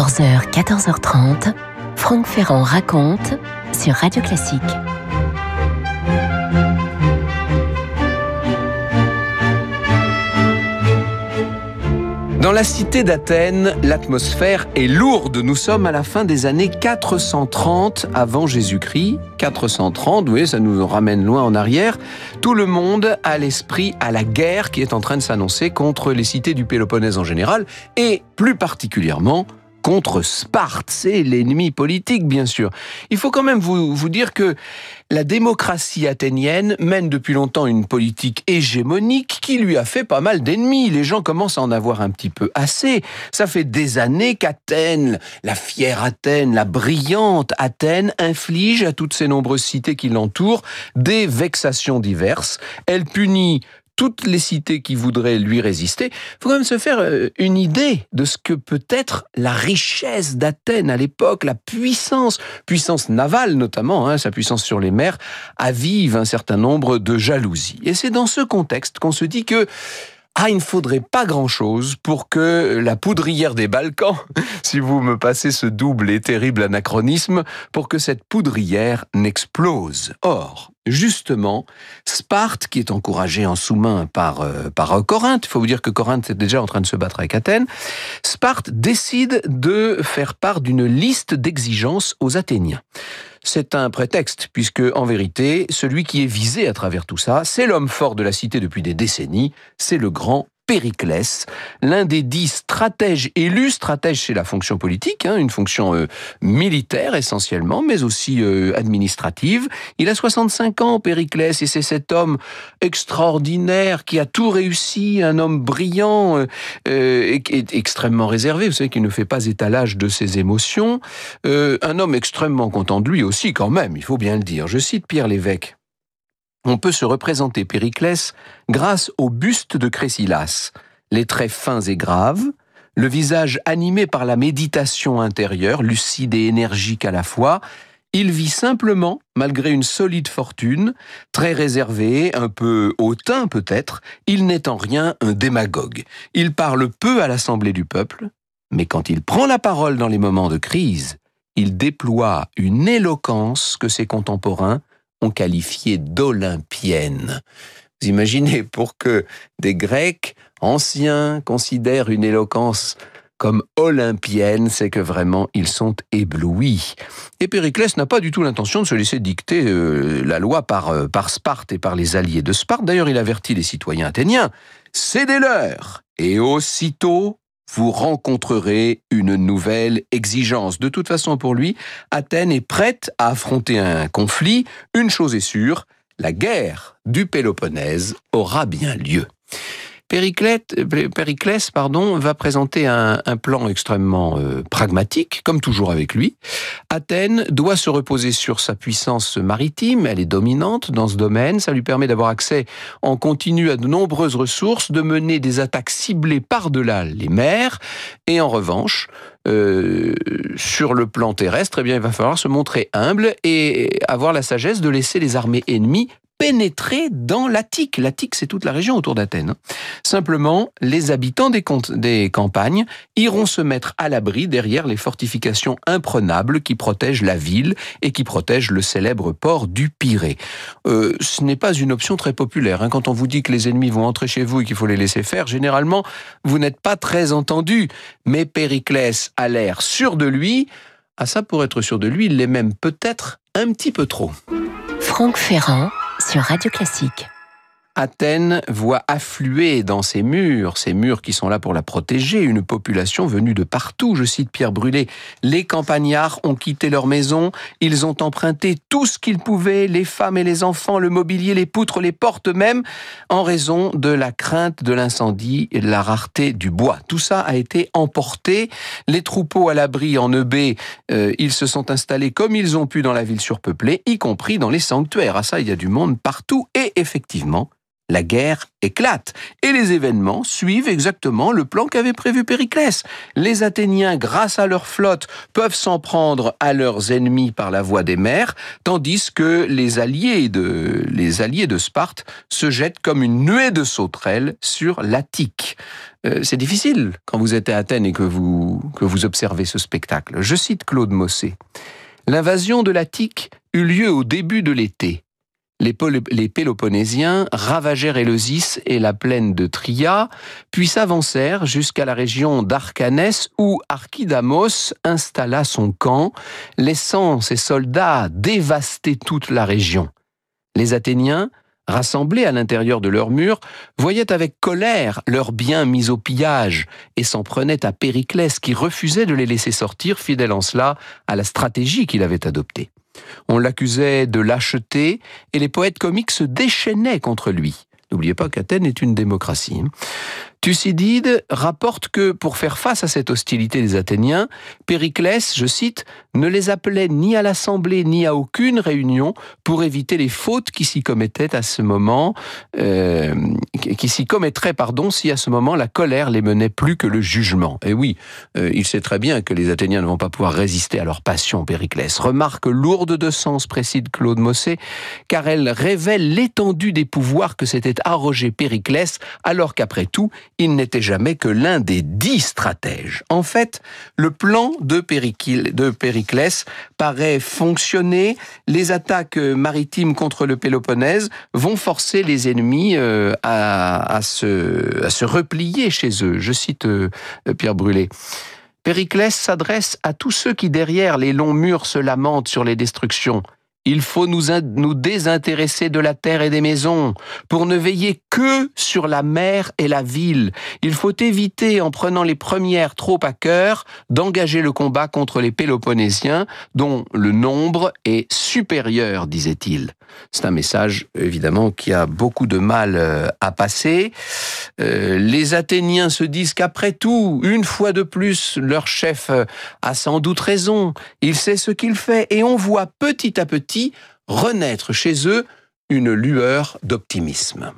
14h, 14h30, Franck Ferrand raconte sur Radio Classique. Dans la cité d'Athènes, l'atmosphère est lourde. Nous sommes à la fin des années 430 avant Jésus-Christ. 430, oui, ça nous ramène loin en arrière. Tout le monde a l'esprit à la guerre qui est en train de s'annoncer contre les cités du Péloponnèse en général et plus particulièrement contre Sparte. C'est l'ennemi politique, bien sûr. Il faut quand même vous dire que la démocratie athénienne mène depuis longtemps une politique hégémonique qui lui a fait pas mal d'ennemis. Les gens commencent à en avoir un petit peu assez. Ça fait des années qu'Athènes, la fière Athènes, la brillante Athènes, inflige à toutes ces nombreuses cités qui l'entourent des vexations diverses. Elle punit toutes les cités qui voudraient lui résister. Il faut quand même se faire une idée de ce que peut être la richesse d'Athènes à l'époque, la puissance navale notamment, sa puissance sur les mers, avive un certain nombre de jalousies. Et c'est dans ce contexte qu'on se dit que il ne faudrait pas grand-chose pour que la poudrière des Balkans, si vous me passez ce double et terrible anachronisme, pour que cette poudrière n'explose. Or, justement, Sparte, qui est encouragée en sous-main par Corinthe, il faut vous dire que Corinthe est déjà en train de se battre avec Athènes, Sparte décide de faire part d'une liste d'exigences aux Athéniens. C'est un prétexte, puisque, en vérité, celui qui est visé à travers tout ça, c'est l'homme fort de la cité depuis des décennies, c'est le grand Périclès, l'un des 10 stratèges élus, stratège c'est la fonction politique, une fonction militaire essentiellement, mais aussi administrative. Il a 65 ans, Périclès, et c'est cet homme extraordinaire qui a tout réussi, un homme brillant, et extrêmement réservé, vous savez qu'il ne fait pas étalage de ses émotions, un homme extrêmement content de lui aussi quand même, il faut bien le dire. Je cite Pierre Lévesque. On peut se représenter Périclès grâce au buste de Crésilas, les traits fins et graves, le visage animé par la méditation intérieure, lucide et énergique à la fois. Il vit simplement, malgré une solide fortune, très réservé, un peu hautain peut-être, il n'est en rien un démagogue. Il parle peu à l'assemblée du peuple, mais quand il prend la parole dans les moments de crise, il déploie une éloquence que ses contemporains ont qualifié d'olympienne. Vous imaginez, pour que des Grecs anciens considèrent une éloquence comme olympienne, c'est que vraiment ils sont éblouis. Et Périclès n'a pas du tout l'intention de se laisser dicter la loi par Sparte et par les alliés de Sparte. D'ailleurs, il avertit les citoyens athéniens, cédez-leur, et aussitôt vous rencontrerez une nouvelle exigence. De toute façon, pour lui, Athènes est prête à affronter un conflit. Une chose est sûre, la guerre du Péloponnèse aura bien lieu. Périclès, va présenter un plan extrêmement pragmatique, comme toujours avec lui. Athènes doit se reposer sur sa puissance maritime, elle est dominante dans ce domaine, ça lui permet d'avoir accès en continu à de nombreuses ressources, de mener des attaques ciblées par-delà les mers, et en revanche, sur le plan terrestre, il va falloir se montrer humble et avoir la sagesse de laisser les armées ennemies pénétrer dans l'Attique. L'Attique, c'est toute la région autour d'Athènes. Simplement, les habitants des campagnes iront se mettre à l'abri derrière les fortifications imprenables qui protègent la ville et qui protègent le célèbre port du Pirée. Ce n'est pas une option très populaire. Quand on vous dit que les ennemis vont entrer chez vous et qu'il faut les laisser faire, généralement, vous n'êtes pas très entendu. Mais Périclès a l'air sûr de lui. Ça, pour être sûr de lui, il l'est même peut-être un petit peu trop. Franck Ferrand sur Radio Classique. Athènes voit affluer dans ses murs qui sont là pour la protéger, une population venue de partout. Je cite Pierre Brulé, les campagnards ont quitté leur maison, ils ont emprunté tout ce qu'ils pouvaient, les femmes et les enfants, le mobilier, les poutres, les portes même, en raison de la crainte de l'incendie et de la rareté du bois. Tout ça a été emporté. Les troupeaux à l'abri en Eubée, ils se sont installés comme ils ont pu dans la ville surpeuplée, y compris dans les sanctuaires. Il y a du monde partout et effectivement, la guerre éclate. Et les événements suivent exactement le plan qu'avait prévu Périclès. Les Athéniens, grâce à leur flotte, peuvent s'en prendre à leurs ennemis par la voie des mers, tandis que les alliés de Sparte se jettent comme une nuée de sauterelles sur l'Attique. C'est difficile quand vous êtes à Athènes et que vous observez ce spectacle. Je cite Claude Mossé. « L'invasion de l'Attique eut lieu au début de l'été. Les Péloponnésiens ravagèrent Éleusis et la plaine de Tria, puis s'avancèrent jusqu'à la région d'Arcanès où Archidamos installa son camp, laissant ses soldats dévaster toute la région. Les Athéniens, rassemblés à l'intérieur de leurs murs, voyaient avec colère leurs biens mis au pillage et s'en prenaient à Périclès qui refusait de les laisser sortir, fidèle en cela à la stratégie qu'il avait adoptée. On l'accusait de lâcheté et les poètes comiques se déchaînaient contre lui. N'oubliez pas qu'Athènes est une démocratie. Thucydide rapporte que, pour faire face à cette hostilité des Athéniens, Périclès, je cite, ne les appelait ni à l'assemblée ni à aucune réunion pour éviter les fautes qui s'y commettaient à ce moment, si à ce moment la colère les menait plus que le jugement. Et oui, il sait très bien que les Athéniens ne vont pas pouvoir résister à leur passion, Périclès. Remarque lourde de sens, précise Claude Mossé, car elle révèle l'étendue des pouvoirs que s'était arrogé Périclès, alors qu'après tout, il n'était jamais que l'un des 10 stratèges. En fait, le plan de Périclès paraît fonctionner. Les attaques maritimes contre le Péloponnèse vont forcer les ennemis à se replier chez eux. Je cite Pierre Brulé. Périclès s'adresse à tous ceux qui derrière les longs murs se lamentent sur les destructions. Il faut nous désintéresser de la terre et des maisons pour ne veiller que sur la mer et la ville. Il faut éviter, en prenant les premières trop à cœur, d'engager le combat contre les Péloponnésiens, dont le nombre est supérieur, disait-il. C'est un message, évidemment, qui a beaucoup de mal à passer. Les Athéniens se disent qu'après tout, une fois de plus, leur chef a sans doute raison. Il sait ce qu'il fait et on voit petit à petit renaître chez eux une lueur d'optimisme.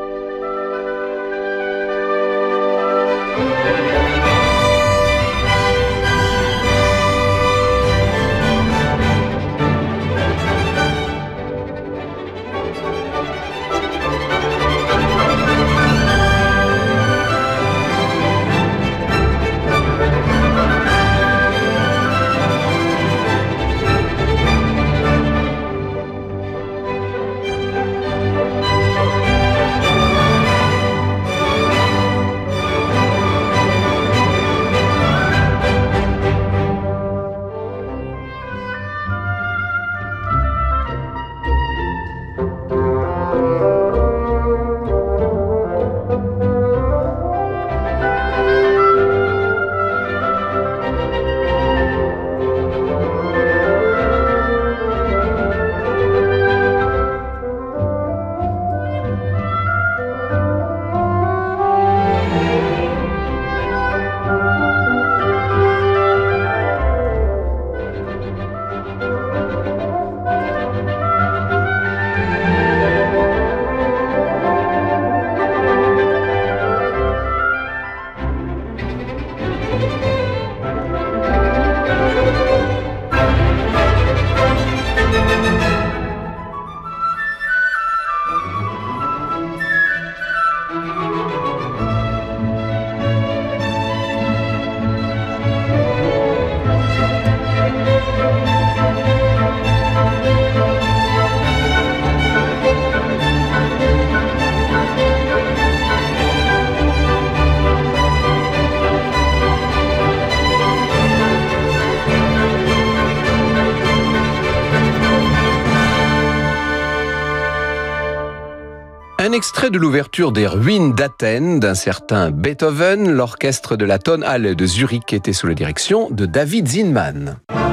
Un extrait de l'ouverture des Ruines d'Athènes d'un certain Beethoven, l'orchestre de la Tonhalle de Zurich était sous la direction de David Zinman.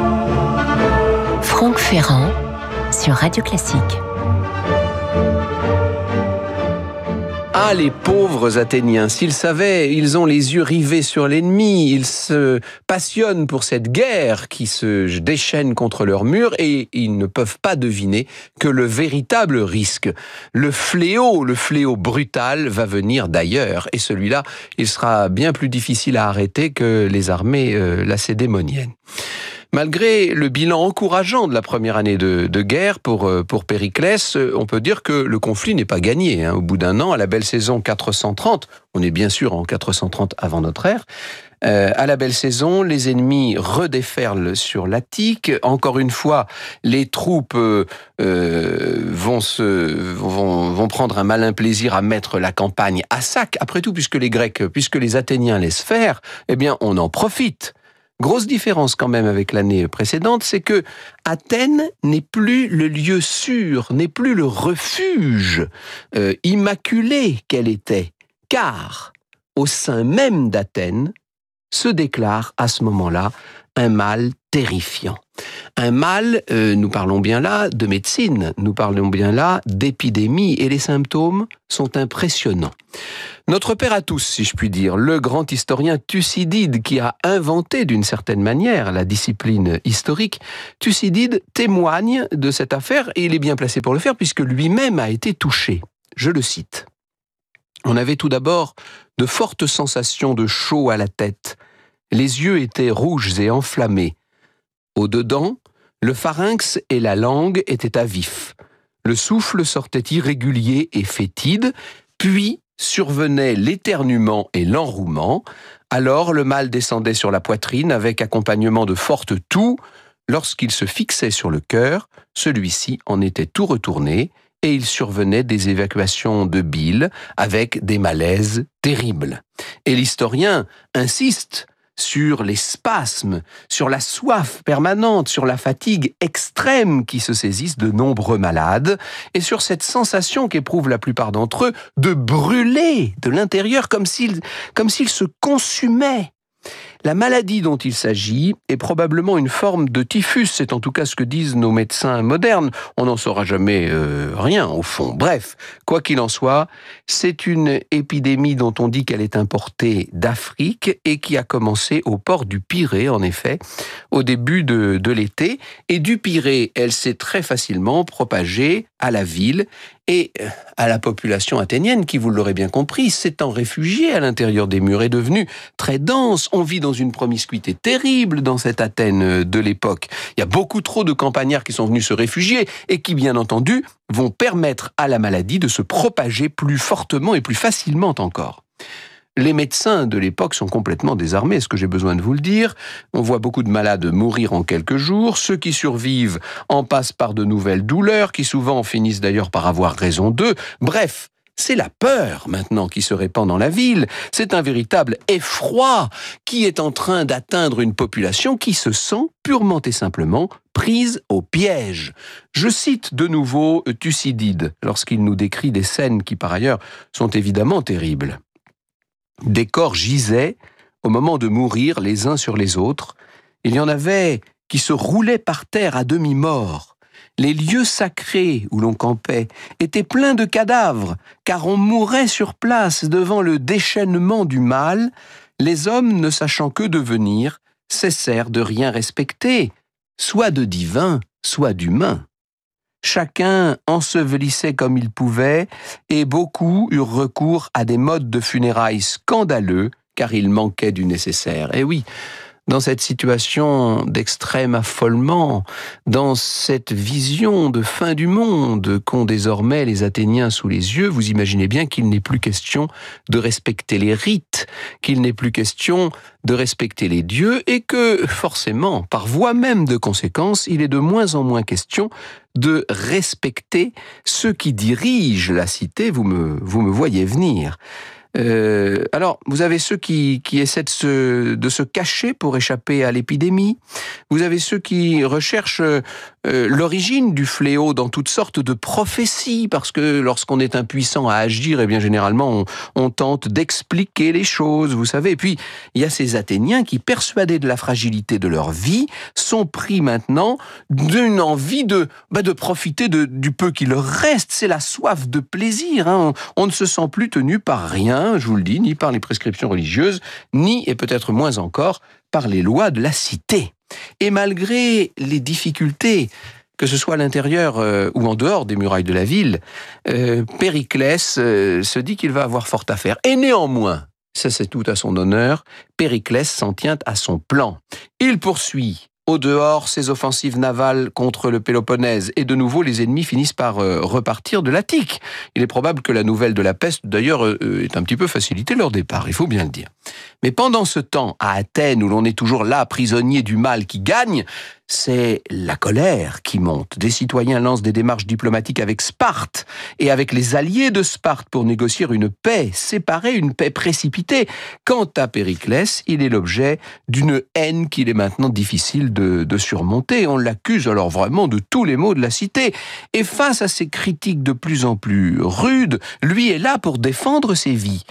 Franck Ferrand sur Radio Classique. Ah, les pauvres Athéniens, s'ils savaient, ils ont les yeux rivés sur l'ennemi, ils se passionnent pour cette guerre qui se déchaîne contre leurs murs et ils ne peuvent pas deviner que le véritable risque, le fléau brutal va venir d'ailleurs. Et celui-là, il sera bien plus difficile à arrêter que les armées lacédémoniennes. Malgré le bilan encourageant de la première année de guerre pour Périclès, on peut dire que le conflit n'est pas gagné. Au bout d'un an, à la belle saison 430, on est bien sûr en 430 avant notre ère, à la belle saison, les ennemis redéferlent sur l'Attique. Encore une fois, les troupes vont prendre un malin plaisir à mettre la campagne à sac. Après tout, puisque les Athéniens laissent faire, eh bien, on en profite. Grosse différence quand même avec l'année précédente, c'est que Athènes n'est plus le lieu sûr, n'est plus le refuge immaculé qu'elle était, car au sein même d'Athènes se déclare à ce moment-là un mal terrifiant. Un mal, nous parlons bien là de médecine, nous parlons bien là d'épidémie, et les symptômes sont impressionnants. Notre père à tous, si je puis dire, le grand historien Thucydide, qui a inventé d'une certaine manière la discipline historique, Thucydide témoigne de cette affaire, et il est bien placé pour le faire, puisque lui-même a été touché. Je le cite. « On avait tout d'abord de fortes sensations de chaud à la tête. Les yeux étaient rouges et enflammés. Au-dedans, le pharynx et la langue étaient à vif. Le souffle sortait irrégulier et fétide, puis survenait l'éternuement et l'enrouement. Alors le mal descendait sur la poitrine avec accompagnement de fortes toux. Lorsqu'il se fixait sur le cœur, celui-ci en était tout retourné, et il survenait des évacuations de bile avec des malaises terribles. » Et l'historien insiste sur les spasmes, sur la soif permanente, sur la fatigue extrême qui se saisissent de nombreux malades, et sur cette sensation qu'éprouvent la plupart d'entre eux de brûler de l'intérieur comme s'ils se consumaient. La maladie dont il s'agit est probablement une forme de typhus, c'est en tout cas ce que disent nos médecins modernes. On n'en saura jamais rien au fond. Bref, quoi qu'il en soit, c'est une épidémie dont on dit qu'elle est importée d'Afrique et qui a commencé au port du Pirée, en effet, au début de l'été. Et du Pirée, elle s'est très facilement propagée à la ville et à la population athénienne qui, vous l'aurez bien compris, s'étant réfugiée à l'intérieur des murs, est devenue très dense. On vit dans une promiscuité terrible dans cette Athènes de l'époque. Il y a beaucoup trop de campagnards qui sont venus se réfugier et qui, bien entendu, vont permettre à la maladie de se propager plus fortement et plus facilement encore. Les médecins de l'époque sont complètement désarmés, est-ce que j'ai besoin de vous le dire? On voit beaucoup de malades mourir en quelques jours, ceux qui survivent en passent par de nouvelles douleurs, qui souvent finissent d'ailleurs par avoir raison d'eux. Bref, c'est la peur maintenant qui se répand dans la ville, c'est un véritable effroi qui est en train d'atteindre une population qui se sent purement et simplement prise au piège. Je cite de nouveau Thucydide lorsqu'il nous décrit des scènes qui par ailleurs sont évidemment terribles. Des corps gisaient, au moment de mourir, les uns sur les autres. Il y en avait qui se roulaient par terre à demi-morts. Les lieux sacrés où l'on campait étaient pleins de cadavres, car on mourait sur place devant le déchaînement du mal. Les hommes, ne sachant que devenir, cessèrent de rien respecter, soit de divin, soit d'humain. Chacun ensevelissait comme il pouvait, et beaucoup eurent recours à des modes de funérailles scandaleux, car il manquait du nécessaire. Et oui, dans cette situation d'extrême affolement, dans cette vision de fin du monde qu'ont désormais les Athéniens sous les yeux, vous imaginez bien qu'il n'est plus question de respecter les rites, qu'il n'est plus question de respecter les dieux, et que, forcément, par voie même de conséquence, il est de moins en moins question de respecter ceux qui dirigent la cité, vous me voyez venir. Alors, vous avez ceux qui essaient de se cacher pour échapper à l'épidémie. Vous avez ceux qui recherchent l'origine du fléau dans toutes sortes de prophéties, parce que lorsqu'on est impuissant à agir, eh bien généralement on tente d'expliquer les choses, vous savez. Et puis il y a ces Athéniens qui, persuadés de la fragilité de leur vie, sont pris maintenant d'une envie de profiter du peu qui leur reste. C'est la soif de plaisir. On ne se sent plus tenu par rien, je vous le dis, ni par les prescriptions religieuses, ni, et peut-être moins encore, par les lois de la cité. Et malgré les difficultés, que ce soit à l'intérieur ou en dehors des murailles de la ville, Périclès se dit qu'il va avoir fort à faire. Et néanmoins, ça c'est tout à son honneur, Périclès s'en tient à son plan. Il poursuit Au dehors, ses offensives navales contre le Péloponnèse. Et de nouveau, les ennemis finissent par repartir de l'Attique. Il est probable que la nouvelle de la peste, d'ailleurs, ait un petit peu facilité leur départ, il faut bien le dire. Mais pendant ce temps, à Athènes, où l'on est toujours là, prisonnier du mal qui gagne, c'est la colère qui monte. Des citoyens lancent des démarches diplomatiques avec Sparte et avec les alliés de Sparte pour négocier une paix séparée, une paix précipitée. Quant à Périclès, il est l'objet d'une haine qu'il est maintenant difficile de surmonter. On l'accuse alors vraiment de tous les maux de la cité. Et face à ces critiques de plus en plus rudes, lui est là pour défendre ses vues.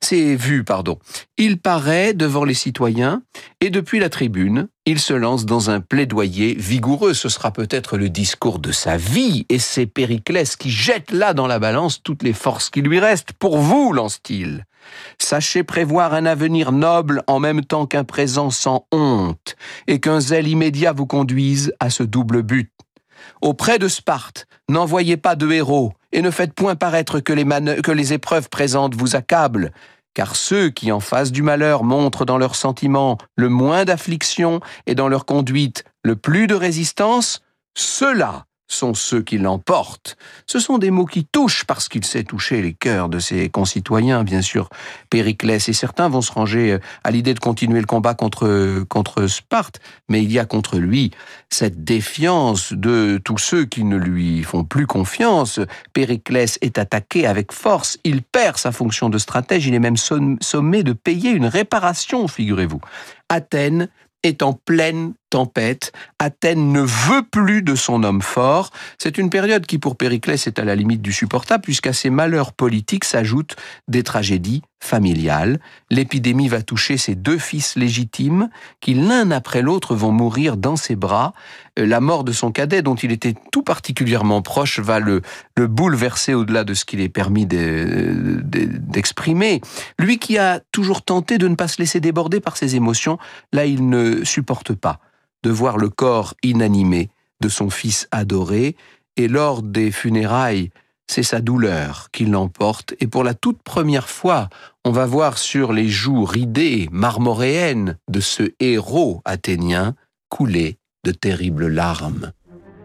Il paraît devant les citoyens et depuis la tribune, il se lance dans un plaidoyer vigoureux. Ce sera peut-être le discours de sa vie et c'est Périclès qui jette là dans la balance toutes les forces qui lui restent. Pour vous, lance-t-il. Sachez prévoir un avenir noble en même temps qu'un présent sans honte et qu'un zèle immédiat vous conduise à ce double but. Auprès de Sparte, n'envoyez pas de héros et ne faites point paraître que les épreuves présentes vous accablent, car ceux qui en face du malheur montrent dans leurs sentiments le moins d'affliction et dans leur conduite le plus de résistance, ceux-là sont ceux qui l'emportent. Ce sont des mots qui touchent parce qu'il sait toucher les cœurs de ses concitoyens, bien sûr, Périclès. Et certains vont se ranger à l'idée de continuer le combat contre Sparte, mais il y a contre lui cette défiance de tous ceux qui ne lui font plus confiance. Périclès est attaqué avec force, il perd sa fonction de stratège, il est même sommé de payer une réparation, figurez-vous. Athènes est en pleine tempête. Athènes ne veut plus de son homme fort. C'est une période qui, pour Périclès, est à la limite du supportable, puisqu'à ces malheurs politiques s'ajoutent des tragédies familiales. L'épidémie va toucher ses 2 fils légitimes, qui l'un après l'autre vont mourir dans ses bras. La mort de son cadet, dont il était tout particulièrement proche, va le bouleverser au-delà de ce qu'il est permis d'exprimer. Lui qui a toujours tenté de ne pas se laisser déborder par ses émotions, là il ne supporte pas de voir le corps inanimé de son fils adoré, et lors des funérailles, c'est sa douleur qui l'emporte, et pour la toute première fois, on va voir sur les joues ridées, marmoréennes de ce héros athénien couler de terribles larmes.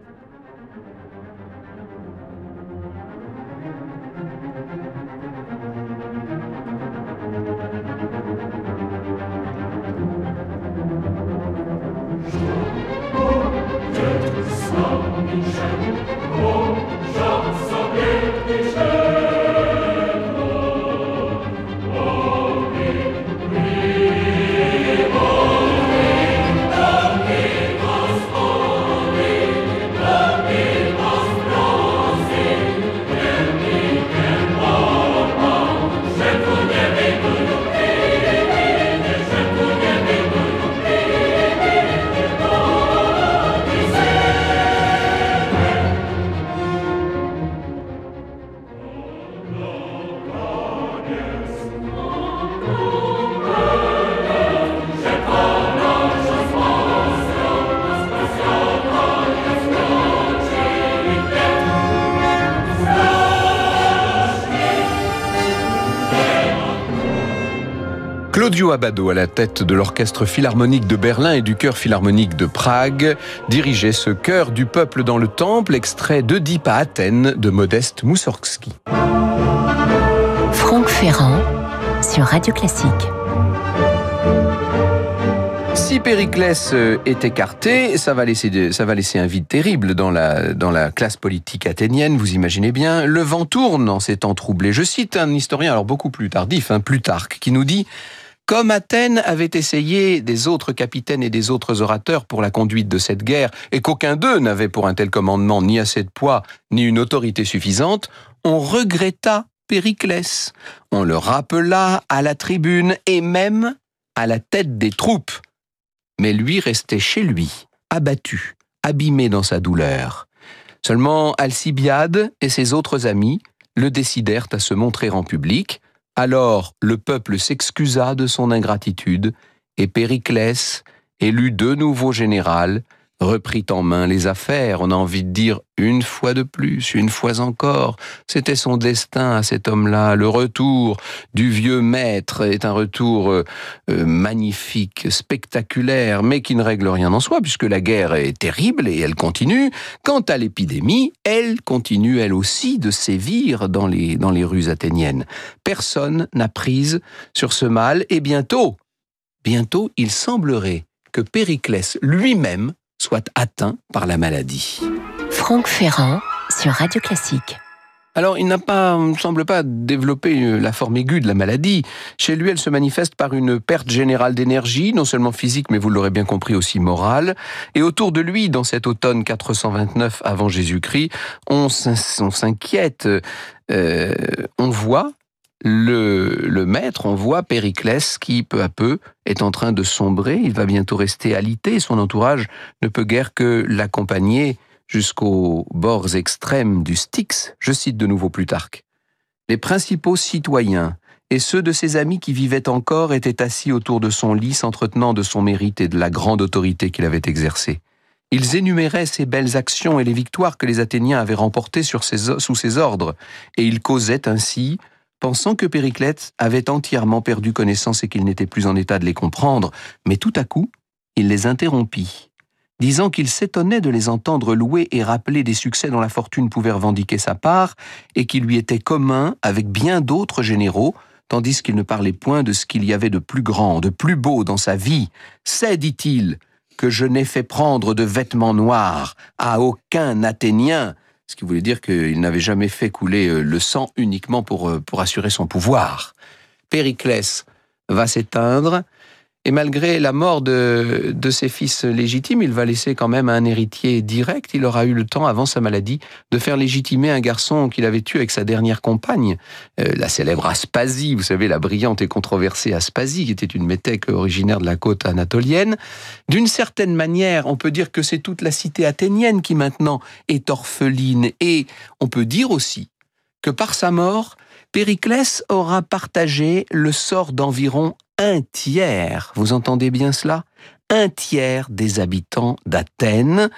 Claudio Abbado, à la tête de l'Orchestre Philharmonique de Berlin et du Chœur Philharmonique de Prague, dirigeait ce chœur du peuple dans le temple, extrait d'Œdipe à Athènes de Modeste Moussorgsky. Franck Ferrand sur Radio Classique. Si Périclès est écarté, ça va laisser un vide terrible dans la classe politique athénienne, vous imaginez bien. Le vent tourne en ces temps troublés. Je cite un historien, alors beaucoup plus tardif, Plutarque, qui nous dit: comme Athènes avait essayé des autres capitaines et des autres orateurs pour la conduite de cette guerre, et qu'aucun d'eux n'avait pour un tel commandement ni assez de poids, ni une autorité suffisante, on regretta Périclès. On le rappela à la tribune et même à la tête des troupes. Mais lui restait chez lui, abattu, abîmé dans sa douleur. Seulement Alcibiade et ses autres amis le décidèrent à se montrer en public. Alors le peuple s'excusa de son ingratitude et Périclès élut de nouveau général reprit en main les affaires. On a envie de dire une fois de plus, une fois encore. C'était son destin à cet homme-là. Le retour du vieux maître est un retour magnifique, spectaculaire, mais qui ne règle rien en soi, puisque la guerre est terrible et elle continue. Quant à l'épidémie, elle continue elle aussi de sévir dans les rues athéniennes. Personne n'a prise sur ce mal, et bientôt, il semblerait que Périclès lui-même soit atteint par la maladie. Franck Ferrand sur Radio Classique. Alors, il ne semble pas développer la forme aiguë de la maladie. Chez lui, elle se manifeste par une perte générale d'énergie, non seulement physique, mais vous l'aurez bien compris, aussi morale. Et autour de lui, dans cet automne 429 avant Jésus-Christ, on s'inquiète. On voit le maître, on voit Périclès qui, peu à peu, est en train de sombrer. Il va bientôt rester alité. Son entourage ne peut guère que l'accompagner jusqu'aux bords extrêmes du Styx. Je cite de nouveau Plutarque. Les principaux citoyens et ceux de ses amis qui vivaient encore étaient assis autour de son lit, s'entretenant de son mérite et de la grande autorité qu'il avait exercée. Ils énuméraient ses belles actions et les victoires que les Athéniens avaient remportées sous ses ordres, et ils causaient ainsi, pensant que Périclès avait entièrement perdu connaissance et qu'il n'était plus en état de les comprendre. Mais tout à coup, il les interrompit, disant qu'il s'étonnait de les entendre louer et rappeler des succès dont la fortune pouvait revendiquer sa part et qui lui étaient communs avec bien d'autres généraux, tandis qu'il ne parlait point de ce qu'il y avait de plus grand, de plus beau dans sa vie. « C'est, dit-il, que je n'ai fait prendre de vêtements noirs à aucun Athénien », ce qui voulait dire qu'il n'avait jamais fait couler le sang uniquement pour assurer son pouvoir. Périclès va s'éteindre, et malgré la mort de ses fils légitimes, il va laisser quand même un héritier direct. Il aura eu le temps, avant sa maladie, de faire légitimer un garçon qu'il avait tué avec sa dernière compagne, la célèbre Aspasie, vous savez, la brillante et controversée Aspasie, qui était une métèque originaire de la côte anatolienne. D'une certaine manière, on peut dire que c'est toute la cité athénienne qui maintenant est orpheline. Et on peut dire aussi que par sa mort, Périclès aura partagé le sort d'environ un tiers, vous entendez bien cela ? Un tiers des habitants d'Athènes.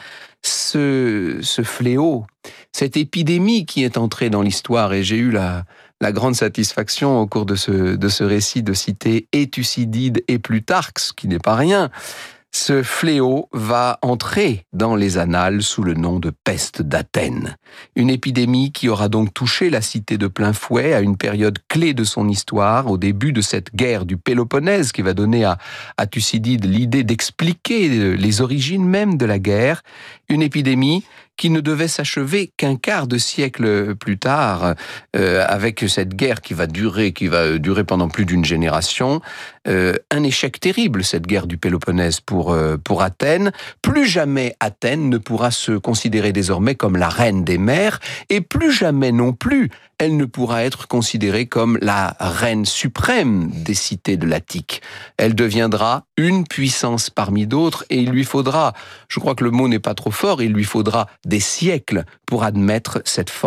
Ce fléau, cette épidémie qui est entrée dans l'histoire, et j'ai eu la grande satisfaction au cours de ce récit de citer et Thucydide et Plutarque, ce qui n'est pas rien. Ce fléau va entrer dans les annales sous le nom de peste d'Athènes. Une épidémie qui aura donc touché la cité de plein fouet à une période clé de son histoire, au début de cette guerre du Péloponnèse qui va donner à Thucydide l'idée d'expliquer les origines même de la guerre. Une épidémie qui ne devait s'achever qu'un quart de siècle plus tard, avec cette guerre qui va durer pendant plus d'une génération. Un échec terrible, cette guerre du Péloponnèse pour Athènes. Plus jamais Athènes ne pourra se considérer désormais comme la reine des mers, et plus jamais non plus elle ne pourra être considérée comme la reine suprême des cités de l'Attique. Elle deviendra une puissance parmi d'autres, et il lui faudra, je crois que le mot n'est pas trop fort, il lui faudra des siècles pour admettre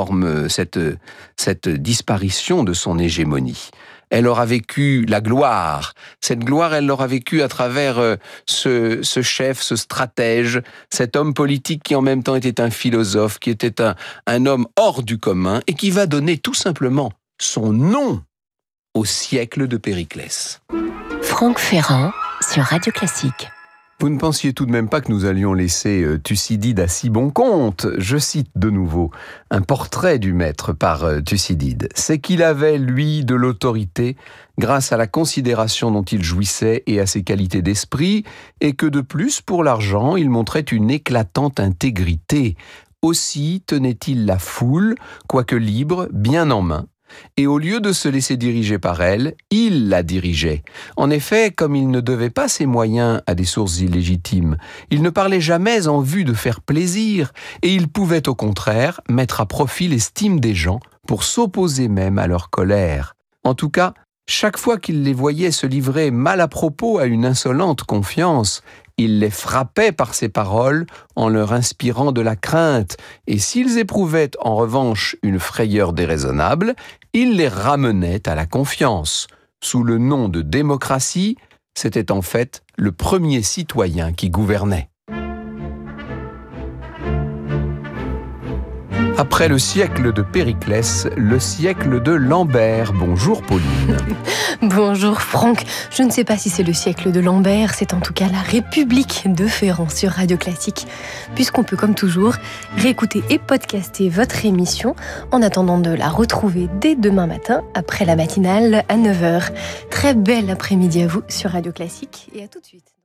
cette disparition de son hégémonie. Elle aura vécu la gloire. Cette gloire, elle l'aura vécue à travers ce chef, ce stratège, cet homme politique qui en même temps était un philosophe, qui était un homme hors du commun et qui va donner tout simplement son nom au siècle de Périclès. Franck Ferrand sur Radio Classique. Vous ne pensiez tout de même pas que nous allions laisser Thucydide à si bon compte. Je cite de nouveau un portrait du maître par Thucydide. C'est qu'il avait, lui, de l'autorité grâce à la considération dont il jouissait et à ses qualités d'esprit, et que de plus, pour l'argent, il montrait une éclatante intégrité. Aussi tenait-il la foule, quoique libre, bien en main. Et au lieu de se laisser diriger par elle, il la dirigeait. En effet, comme il ne devait pas ses moyens à des sources illégitimes, il ne parlait jamais en vue de faire plaisir, et il pouvait au contraire mettre à profit l'estime des gens pour s'opposer même à leur colère. En tout cas, chaque fois qu'il les voyait se livrer mal à propos à une insolente confiance, il les frappait par ses paroles en leur inspirant de la crainte, et s'ils éprouvaient en revanche une frayeur déraisonnable, il les ramenait à la confiance. Sous le nom de démocratie, c'était en fait le premier citoyen qui gouvernait. Après le siècle de Périclès, le siècle de Lambert. Bonjour Pauline. Bonjour Franck. Je ne sais pas si c'est le siècle de Lambert, c'est en tout cas la République de Ferrand sur Radio Classique. Puisqu'on peut, comme toujours, réécouter et podcaster votre émission en attendant de la retrouver dès demain matin après la matinale à 9h. Très bel après-midi à vous sur Radio Classique et à tout de suite.